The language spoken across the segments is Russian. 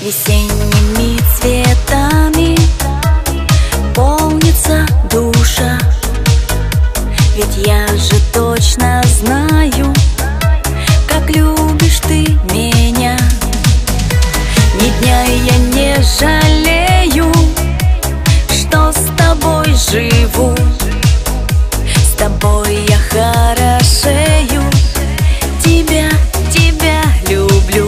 Весенними цветами полнится душа. Ведь я же точно знаю, как любишь ты меня. Ни дня я не жалею, что с тобой живу. С тобой я хорошею, тебя люблю.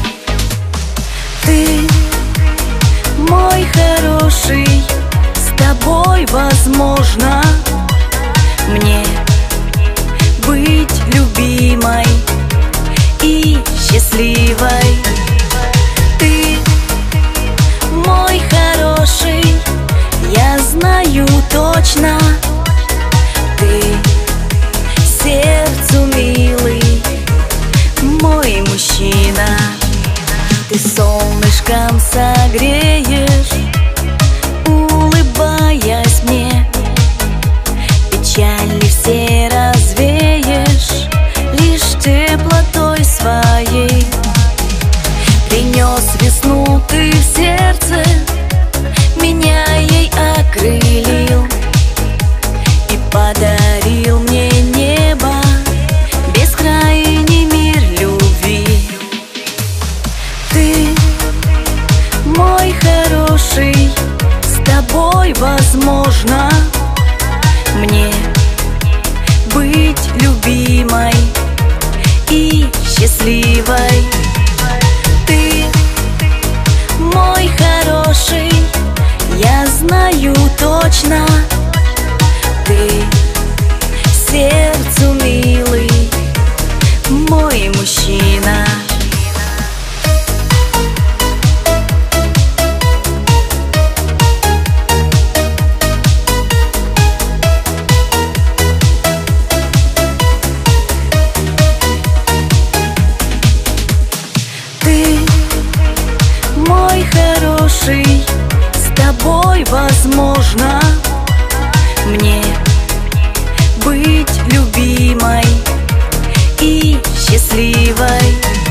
Ты мой хороший, с тобой возможно мне быть любимой и счастливой. Ты мой хороший, я знаю точно. Ты сердцу милый, мой мужчина. Ты солнышком согреешь, улыбаясь мне. Печали все развеешь лишь теплотой своей. Принес весну ты в сердце, меня ей окрылил и подарил мне небо, бескрайний мир любви. Ты мой хороший, с тобой возможно мне быть любимой и счастливой. Ты мой хороший, я знаю точно. Ты сердцу милый, мой мужчина. Ты мой хороший, с тобой возможно мне быть любимой и счастливой.